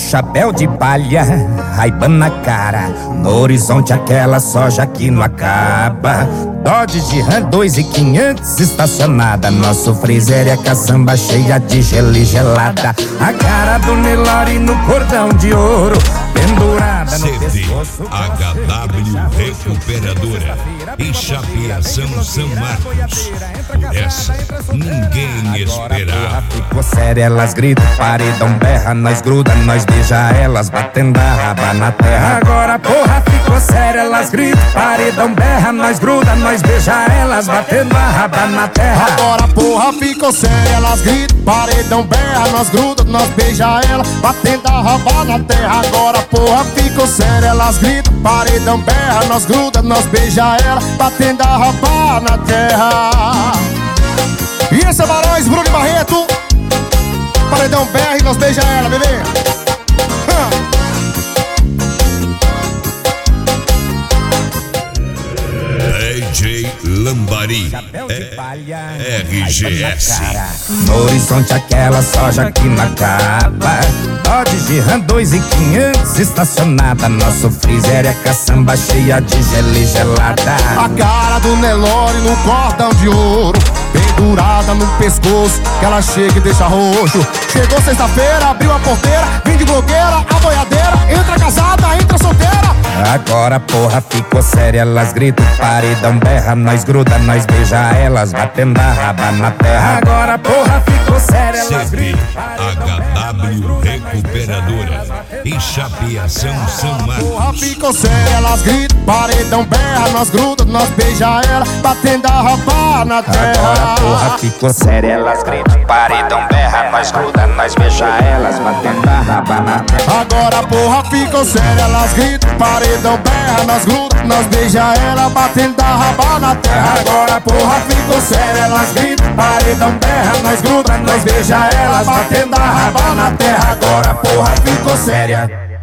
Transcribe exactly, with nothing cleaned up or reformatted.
chapéu de palha, Ray-Ban na cara, no horizonte aquela soja que não acaba. Dodge de Ram dois mil e quinhentos estacionada, nosso freezer é caçamba cheia de gelo e gelada. A cara do Nelore no cordão de ouro, pendurada no pescoço. H W Recuperadora e Chapeação São Marcos. Por essa ninguém esperava. Ficou séria, elas gritam, paredão berra, nós gruda, nós beija elas, batendo a raba na terra. Agora porra ficou séria, elas gritam, paredão berra, nós gruda, nós beija elas, batendo a raba na terra. Agora porra ficou séria, elas gritam, paredão berra, nós gruda, nós beija elas, batendo a raba na terra. Agora porra ficou séria, elas gritam, paredão berra, nós gruda, nós beija ela, batendo a raba na terra. E esse é Barões, Bruno e Barreto, paredão berra e nós beija ela, bebê. D J Lambari, é R G S. No horizonte aquela soja que não acaba. Dodge de Ram dois mil e quinhentos estacionada, nosso freezer é caçamba cheia de gelo e gelada. A cara do Nelore no cordão de ouro, pendurada no pescoço, que ela chega e deixa roxo. Chegou sexta-feira, abriu a porteira, vem de blogueira, a boiadeira, entra casada, entra solteira. Agora porra ficou séria, elas gritam, paredão berra, nós gruda, nós beija elas, batendo a raba na terra. Agora porra ficou séria, elas gritam, H W Recuperadora e Chapeação São Marcos. Porra ficou séria, elas gritam, paredão berra, nós gruda, nós beija ela, batendo a raba na terra. Agora porra ficou séria, elas gritam, paredão berra, nós gruda, nós beija elas, batendo a raba na terra. Agora porra ficou séria, elas gritam, paredão berra, nós gruda, nós beija ela, batendo a raba na terra. Agora porra ficou séria, elas gritam, paredão berra, nós gruda, nós beija elas, batendo a raba na terra. Agora porra ficou séria.